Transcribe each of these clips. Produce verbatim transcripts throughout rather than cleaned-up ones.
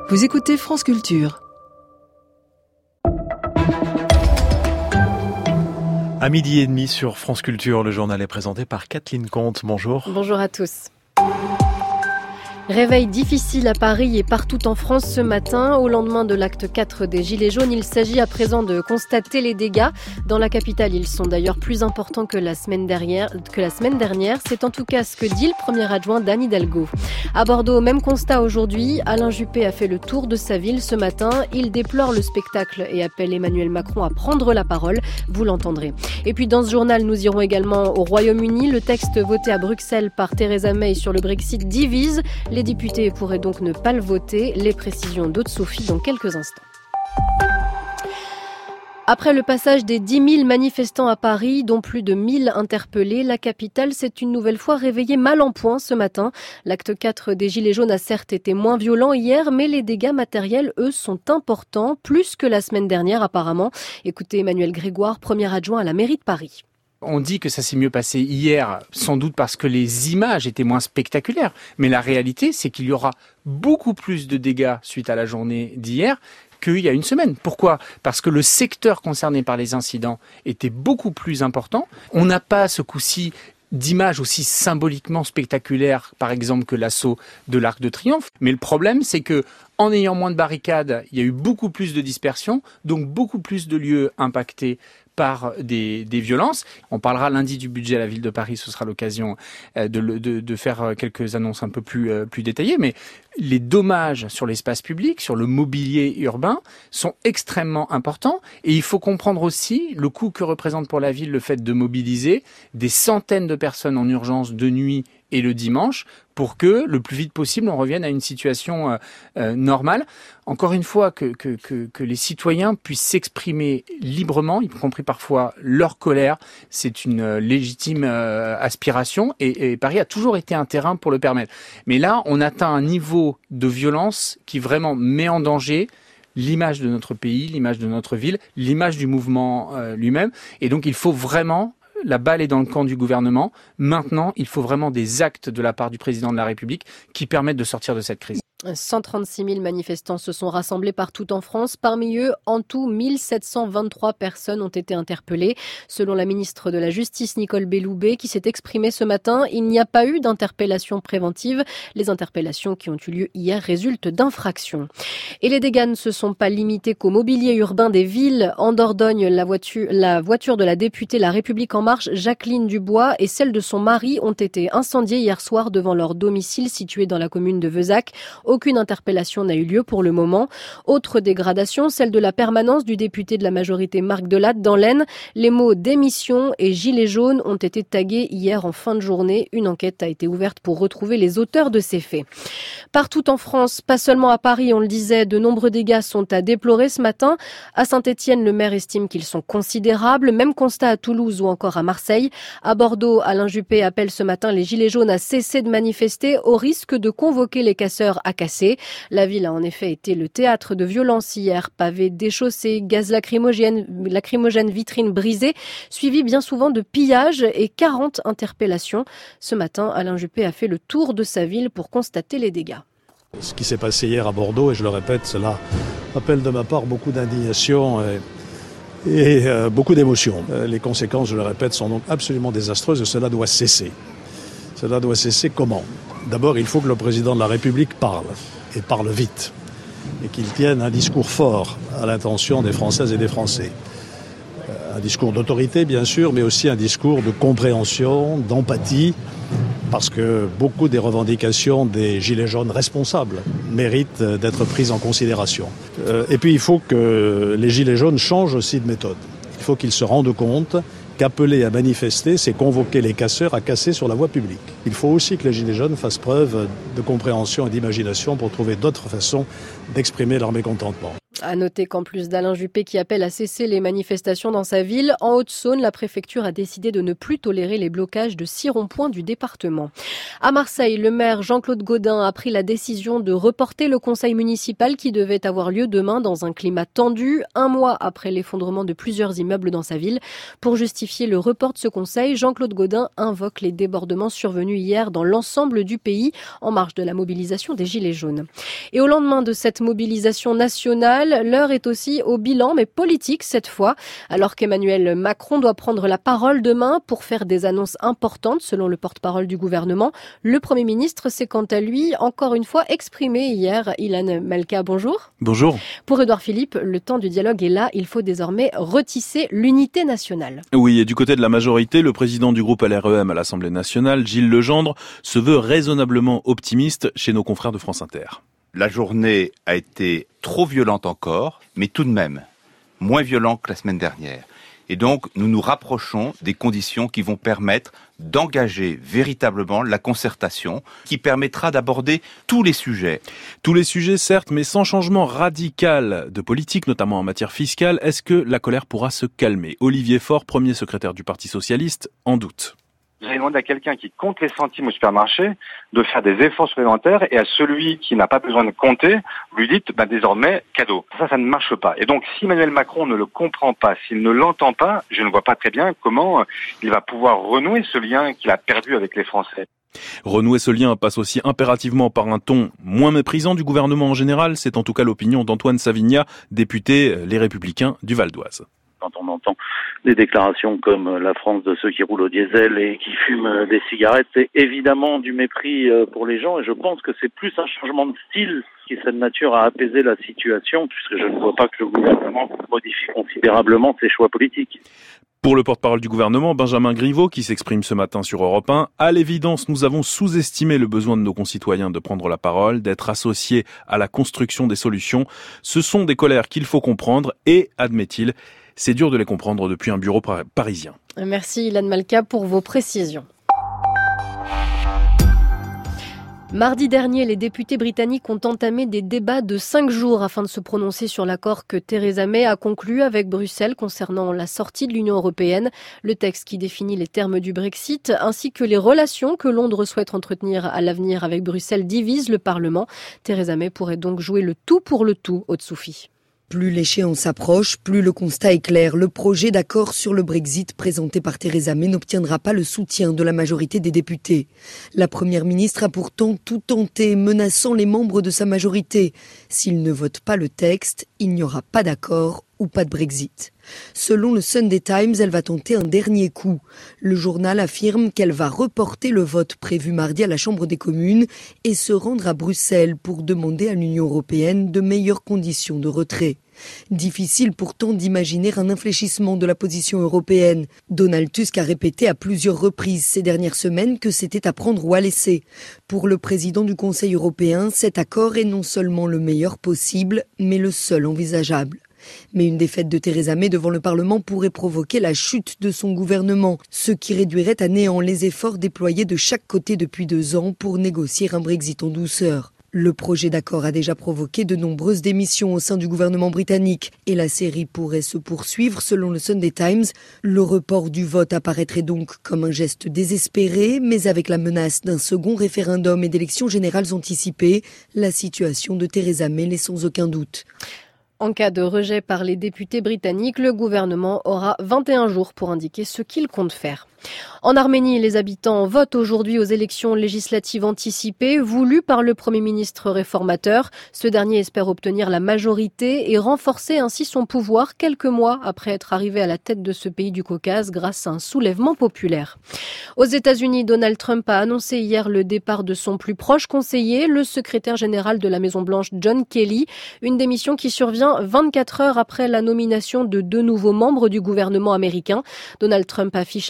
Vous écoutez France Culture. À midi et demi sur France Culture, le journal est présenté par Kathleen Comte. Bonjour. Bonjour à tous. Réveil difficile à Paris et partout en France ce matin. Au lendemain de l'acte quatre des Gilets jaunes, il s'agit à présent de constater les dégâts. Dans la capitale, ils sont d'ailleurs plus importants que la semaine dernière. Que la semaine dernière. C'est en tout cas ce que dit le premier adjoint d'Anne Hidalgo. À Bordeaux, même constat aujourd'hui. Alain Juppé a fait le tour de sa ville ce matin. Il déplore le spectacle et appelle Emmanuel Macron à prendre la parole. Vous l'entendrez. Et puis dans ce journal, nous irons également au Royaume-Uni. Le texte voté à Bruxelles par Theresa May sur le Brexit divise. Les députés pourraient donc ne pas le voter. Les précisions d'Aude-Sophie dans quelques instants. Après le passage des dix mille manifestants à Paris, dont plus de mille interpellés, la capitale s'est une nouvelle fois réveillée mal en point ce matin. L'acte quatre des Gilets jaunes a certes été moins violent hier, mais les dégâts matériels, eux, sont importants, plus que la semaine dernière apparemment. Écoutez Emmanuel Grégoire, premier adjoint à la mairie de Paris. On dit que ça s'est mieux passé hier, sans doute parce que les images étaient moins spectaculaires. Mais la réalité, c'est qu'il y aura beaucoup plus de dégâts suite à la journée d'hier qu'il y a une semaine. Pourquoi ? Parce que le secteur concerné par les incidents était beaucoup plus important. On n'a pas ce coup-ci d'images aussi symboliquement spectaculaires, par exemple, que l'assaut de l'Arc de Triomphe. Mais le problème, c'est que en ayant moins de barricades, il y a eu beaucoup plus de dispersion, donc beaucoup plus de lieux impactés par des, des violences. On parlera lundi du budget à la ville de Paris, ce sera l'occasion de, de, de faire quelques annonces un peu plus, plus détaillées, mais les dommages sur l'espace public, sur le mobilier urbain, sont extrêmement importants et il faut comprendre aussi le coût que représente pour la ville le fait de mobiliser des centaines de personnes en urgence de nuit et le dimanche pour que le plus vite possible on revienne à une situation euh, euh, normale. Encore une fois, que, que, que, que les citoyens puissent s'exprimer librement, y compris parfois leur colère, c'est une euh, légitime euh, aspiration et, et Paris a toujours été un terrain pour le permettre. Mais là, on atteint un niveau de violence qui vraiment met en danger l'image de notre pays, l'image de notre ville, l'image du mouvement euh, lui-même. Et donc, il faut vraiment... La balle est dans le camp du gouvernement. Maintenant, il faut vraiment des actes de la part du président de la République qui permettent de sortir de cette crise. cent trente-six mille manifestants se sont rassemblés partout en France. Parmi eux, en tout, mille sept cent vingt-trois personnes ont été interpellées. Selon la ministre de la Justice, Nicole Belloubet, qui s'est exprimée ce matin, il n'y a pas eu d'interpellation préventive. Les interpellations qui ont eu lieu hier résultent d'infractions. Et les dégâts ne se sont pas limités qu'au mobilier urbain des villes. En Dordogne, la voiture, la voiture de la députée La République En Marche, Jacqueline Dubois, et celle de son mari ont été incendiées hier soir devant leur domicile situé dans la commune de Vezac. Aucune interpellation n'a eu lieu pour le moment. Autre dégradation, celle de la permanence du député de la majorité Marc Delatte dans l'Aisne. Les mots démission et gilets jaunes ont été tagués hier en fin de journée. Une enquête a été ouverte pour retrouver les auteurs de ces faits. Partout en France, pas seulement à Paris, on le disait, de nombreux dégâts sont à déplorer ce matin. À Saint-Étienne, le maire estime qu'ils sont considérables. Même constat à Toulouse ou encore à Marseille. À Bordeaux, Alain Juppé appelle ce matin les gilets jaunes à cesser de manifester au risque de convoquer les casseurs à casser. La ville a en effet été le théâtre de violences hier, pavés déchaussés, gaz lacrymogène, lacrymogène, vitrines brisées, suivis bien souvent de pillages et quarante interpellations. Ce matin, Alain Juppé a fait le tour de sa ville pour constater les dégâts. Ce qui s'est passé hier à Bordeaux, et je le répète, cela appelle de ma part beaucoup d'indignation et, et euh, beaucoup d'émotion. Euh, les conséquences, je le répète, sont donc absolument désastreuses et cela doit cesser. Cela doit cesser comment ? D'abord, il faut que le président de la République parle, et parle vite, et qu'il tienne un discours fort à l'intention des Françaises et des Français. Un discours d'autorité, bien sûr, mais aussi un discours de compréhension, d'empathie, parce que beaucoup des revendications des Gilets jaunes responsables méritent d'être prises en considération. Et puis, il faut que les Gilets jaunes changent aussi de méthode. Il faut qu'ils se rendent compte qu'appeler à manifester, c'est convoquer les casseurs à casser sur la voie publique. Il faut aussi que les Gilets jaunes fassent preuve de compréhension et d'imagination pour trouver d'autres façons d'exprimer leur mécontentement. À noter qu'en plus d'Alain Juppé qui appelle à cesser les manifestations dans sa ville, en Haute-Saône, la préfecture a décidé de ne plus tolérer les blocages de six ronds-points du département. À Marseille, le maire Jean-Claude Gaudin a pris la décision de reporter le conseil municipal qui devait avoir lieu demain dans un climat tendu, un mois après l'effondrement de plusieurs immeubles dans sa ville. Pour justifier le report de ce conseil, Jean-Claude Gaudin invoque les débordements survenus hier dans l'ensemble du pays en marge de la mobilisation des Gilets jaunes. Et au lendemain de cette mobilisation nationale, l'heure est aussi au bilan, mais politique cette fois. Alors qu'Emmanuel Macron doit prendre la parole demain pour faire des annonces importantes, selon le porte-parole du gouvernement, le Premier ministre s'est quant à lui encore une fois exprimé hier. Ilan Malka, bonjour. Bonjour. Pour Édouard Philippe, le temps du dialogue est là. Il faut désormais retisser l'unité nationale. Oui, et du côté de la majorité, le président du groupe L R E M à l'Assemblée nationale, Gilles Legendre, se veut raisonnablement optimiste chez nos confrères de France Inter. La journée a été trop violente encore, mais tout de même moins violente que la semaine dernière. Et donc, nous nous rapprochons des conditions qui vont permettre d'engager véritablement la concertation, qui permettra d'aborder tous les sujets. Tous les sujets, certes, mais sans changement radical de politique, notamment en matière fiscale. Est-ce que la colère pourra se calmer ? Olivier Faure, premier secrétaire du Parti socialiste, en doute. Vous allez demander à quelqu'un qui compte les centimes au supermarché de faire des efforts supplémentaires, et à celui qui n'a pas besoin de compter, vous lui dites bah, désormais cadeau. Ça, ça ne marche pas. Et donc, si Emmanuel Macron ne le comprend pas, s'il ne l'entend pas, je ne vois pas très bien comment il va pouvoir renouer ce lien qu'il a perdu avec les Français. Renouer ce lien passe aussi impérativement par un ton moins méprisant du gouvernement en général. C'est en tout cas l'opinion d'Antoine Savignat, député Les Républicains du Val d'Oise. Quand on entend des déclarations comme la France de ceux qui roulent au diesel et qui fument des cigarettes, c'est évidemment du mépris pour les gens, et je pense que c'est plus un changement de style qui serait de nature à apaiser la situation, puisque je ne vois pas que le gouvernement modifie considérablement ses choix politiques. Pour le porte-parole du gouvernement, Benjamin Griveaux, qui s'exprime ce matin sur Europe un, à l'évidence, nous avons sous-estimé le besoin de nos concitoyens de prendre la parole, d'être associés à la construction des solutions. Ce sont des colères qu'il faut comprendre et, admet-il, c'est dur de les comprendre depuis un bureau parisien. Merci Ilan Malka pour vos précisions. Mardi dernier, les députés britanniques ont entamé des débats de cinq jours afin de se prononcer sur l'accord que Theresa May a conclu avec Bruxelles concernant la sortie de l'Union européenne. Le texte qui définit les termes du Brexit ainsi que les relations que Londres souhaite entretenir à l'avenir avec Bruxelles divise le Parlement. Theresa May pourrait donc jouer le tout pour le tout, Aude-Soufi. Plus l'échéance approche, plus le constat est clair. Le projet d'accord sur le Brexit présenté par Theresa May n'obtiendra pas le soutien de la majorité des députés. La première ministre a pourtant tout tenté, menaçant les membres de sa majorité. S'ils ne votent pas le texte, il n'y aura pas d'accord ou pas de Brexit. Selon le Sunday Times, elle va tenter un dernier coup. Le journal affirme qu'elle va reporter le vote prévu mardi à la Chambre des communes et se rendre à Bruxelles pour demander à l'Union européenne de meilleures conditions de retrait. Difficile pourtant d'imaginer un infléchissement de la position européenne. Donald Tusk a répété à plusieurs reprises ces dernières semaines que c'était à prendre ou à laisser. Pour le président du Conseil européen, cet accord est non seulement le meilleur possible, mais le seul envisageable. Mais une défaite de Theresa May devant le Parlement pourrait provoquer la chute de son gouvernement, ce qui réduirait à néant les efforts déployés de chaque côté depuis deux ans pour négocier un Brexit en douceur. Le projet d'accord a déjà provoqué de nombreuses démissions au sein du gouvernement britannique et la série pourrait se poursuivre selon le Sunday Times. Le report du vote apparaîtrait donc comme un geste désespéré, mais avec la menace d'un second référendum et d'élections générales anticipées, la situation de Theresa May l'est sans aucun doute. En cas de rejet par les députés britanniques, le gouvernement aura vingt et un jours pour indiquer ce qu'il compte faire. En Arménie, les habitants votent aujourd'hui aux élections législatives anticipées voulues par le Premier ministre réformateur. Ce dernier espère obtenir la majorité et renforcer ainsi son pouvoir quelques mois après être arrivé à la tête de ce pays du Caucase grâce à un soulèvement populaire. Aux États-Unis, Donald Trump a annoncé hier le départ de son plus proche conseiller, le secrétaire général de la Maison-Blanche, John Kelly. Une démission qui survient vingt-quatre heures après la nomination de deux nouveaux membres du gouvernement américain. Donald Trump affiche ainsi sa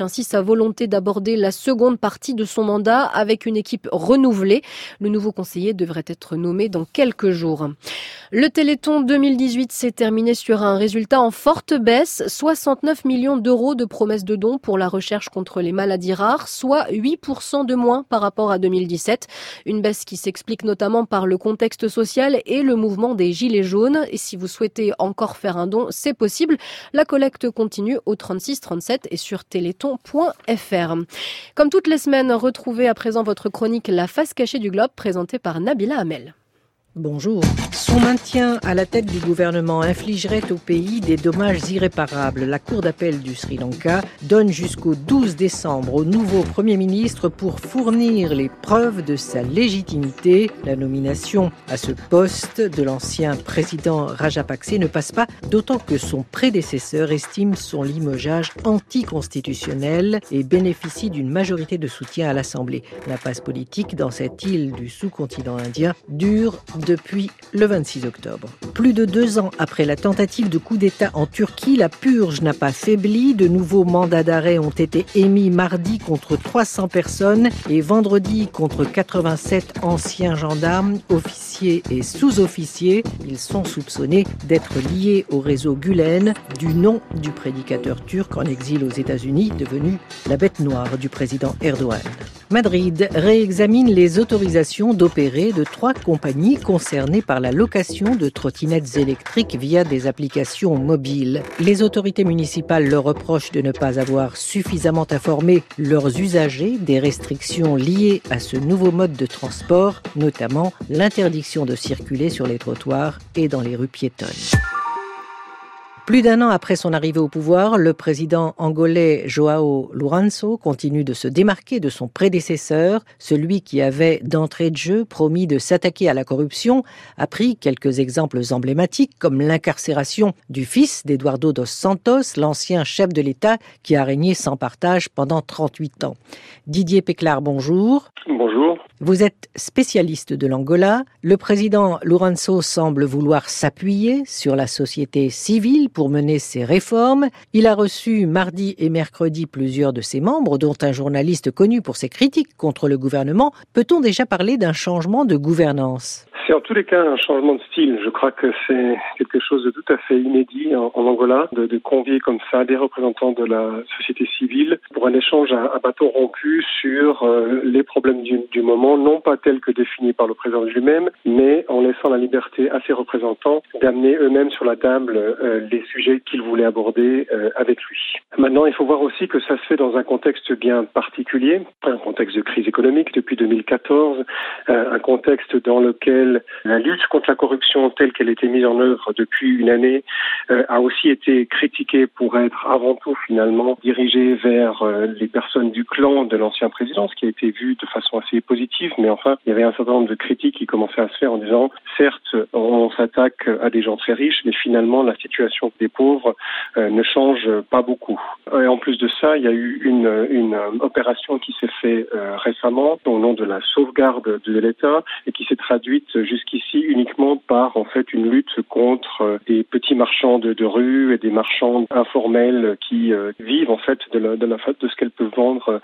volonté d'aborder la seconde partie de son mandat avec une équipe renouvelée. Le nouveau conseiller devrait être nommé dans quelques jours. Le Téléthon deux mille dix-huit s'est terminé sur un résultat en forte baisse. soixante-neuf millions d'euros de promesses de dons pour la recherche contre les maladies rares, soit huit pour cent de moins par rapport à deux mille dix-sept. Une baisse qui s'explique notamment par le contexte social et le mouvement des Gilets jaunes. Et si vous souhaitez encore faire un don, c'est possible. La collecte continue au trente-six trente-sept et sur téléthon point f r. Comme toutes les semaines, retrouvez à présent votre chronique La face cachée du globe présentée par Nabila Hamel. Bonjour. Son maintien à la tête du gouvernement infligerait au pays des dommages irréparables. La Cour d'appel du Sri Lanka donne jusqu'au douze décembre au nouveau Premier ministre pour fournir les preuves de sa légitimité. La nomination à ce poste de l'ancien président Rajapakse ne passe pas, d'autant que son prédécesseur estime son limogeage anticonstitutionnel et bénéficie d'une majorité de soutien à l'Assemblée. L'impasse politique dans cette île du sous-continent indien dure depuis le vingt-six octobre. Plus de deux ans après la tentative de coup d'État en Turquie, la purge n'a pas faibli. De nouveaux mandats d'arrêt ont été émis mardi contre trois cents personnes et vendredi contre quatre-vingt-sept anciens gendarmes, officiers et sous-officiers. Ils sont soupçonnés d'être liés au réseau Gülen, du nom du prédicateur turc en exil aux États-Unis, devenu la bête noire du président Erdogan. Madrid réexamine les autorisations d'opérer de trois compagnies concernées par la location de trottinettes électriques via des applications mobiles. Les autorités municipales leur reprochent de ne pas avoir suffisamment informé leurs usagers des restrictions liées à ce nouveau mode de transport, notamment l'interdiction de circuler sur les trottoirs et dans les rues piétonnes. Plus d'un an après son arrivée au pouvoir, le président angolais João Lourenço continue de se démarquer de son prédécesseur. Celui qui avait d'entrée de jeu promis de s'attaquer à la corruption a pris quelques exemples emblématiques comme l'incarcération du fils d'Eduardo dos Santos, l'ancien chef de l'État qui a régné sans partage pendant trente-huit ans. Didier Péclard, bonjour. Bonjour. Vous êtes spécialiste de l'Angola. Le président Lourenço semble vouloir s'appuyer sur la société civile pour mener ses réformes. Il a reçu mardi et mercredi plusieurs de ses membres, dont un journaliste connu pour ses critiques contre le gouvernement. Peut-on déjà parler d'un changement de gouvernance ? C'est en tous les cas un changement de style. Je crois que c'est quelque chose de tout à fait inédit en, en Angola, de, de convier comme ça des représentants de la société civile pour un échange à, à bâton rompu sur euh, les problèmes du, du moment, non pas tels que définis par le président lui-même, mais en laissant la liberté à ses représentants d'amener eux-mêmes sur la table euh, les sujets qu'ils voulaient aborder euh, avec lui. Maintenant, il faut voir aussi que ça se fait dans un contexte bien particulier, un contexte de crise économique depuis deux mille quatorze, euh, un contexte dans lequel la lutte contre la corruption telle qu'elle était mise en œuvre depuis une année euh, a aussi été critiquée pour être avant tout finalement dirigée vers euh, les personnes du clan de l'ancien président, ce qui a été vu de façon assez positive, mais enfin il y avait un certain nombre de critiques qui commençaient à se faire en disant certes on s'attaque à des gens très riches, mais finalement la situation des pauvres euh, ne change pas beaucoup. Et en plus de ça, il y a eu une, une opération qui s'est faite euh, récemment au nom de la sauvegarde de l'État et qui s'est traduite jusqu'ici uniquement par en fait une lutte contre des petits marchands de, de rue et des marchands informels qui euh, vivent en fait de la, de la de ce qu'elles peuvent vendre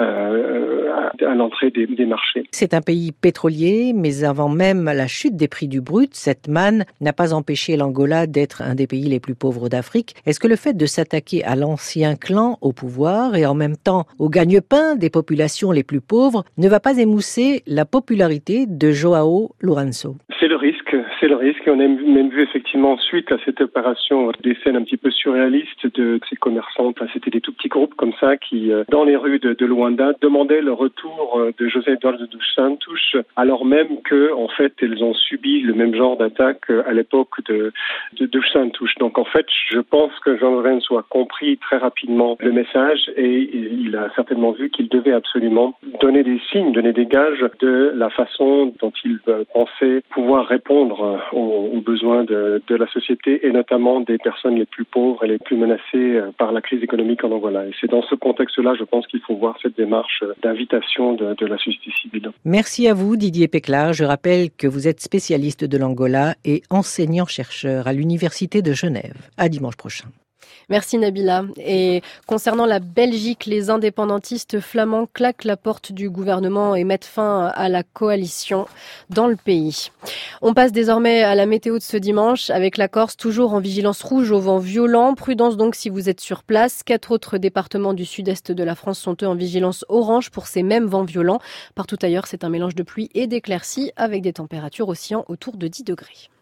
euh, à, à l'entrée des, des marchés. C'est un pays pétrolier, mais avant même la chute des prix du brut, cette manne n'a pas empêché l'Angola d'être un des pays les plus pauvres d'Afrique. Est-ce que le fait de s'attaquer à l'ancien clan au pouvoir et en même temps au gagne-pain des populations les plus pauvres ne va pas émousser la popularité de João Lourenço? C'est le risque, c'est le risque. Et on a même vu effectivement suite à cette opération des scènes un petit peu surréalistes de ces commerçants. Enfin, c'était des tout petits groupes comme ça qui, dans les rues de, de Luanda, demandaient le retour de José Eduardo dos Santos, alors même que, en fait, elles ont subi le même genre d'attaque à l'époque de, de dos Santos. Donc, en fait, je pense que João Lourenço a compris très rapidement le message et il a certainement vu qu'il devait absolument donner des signes, donner des gages de la façon dont il pensait pouvoir répondre aux, aux besoins de, de la société et notamment des personnes les plus pauvres et les plus menacées par la crise économique en Angola. Et c'est dans ce contexte-là, je pense qu'il faut voir cette démarche d'invitation de, de la société civile. Merci à vous, Didier Péclard. Je rappelle que vous êtes spécialiste de l'Angola et enseignant-chercheur à l'Université de Genève. À dimanche prochain. Merci Nabila. Et concernant la Belgique, les indépendantistes flamands claquent la porte du gouvernement et mettent fin à la coalition dans le pays. On passe désormais à la météo de ce dimanche avec la Corse toujours en vigilance rouge au vent violent. Prudence donc si vous êtes sur place. Quatre autres départements du sud-est de la France sont eux en vigilance orange pour ces mêmes vents violents. Partout ailleurs, c'est un mélange de pluie et d'éclaircies avec des températures oscillant autour de dix degrés.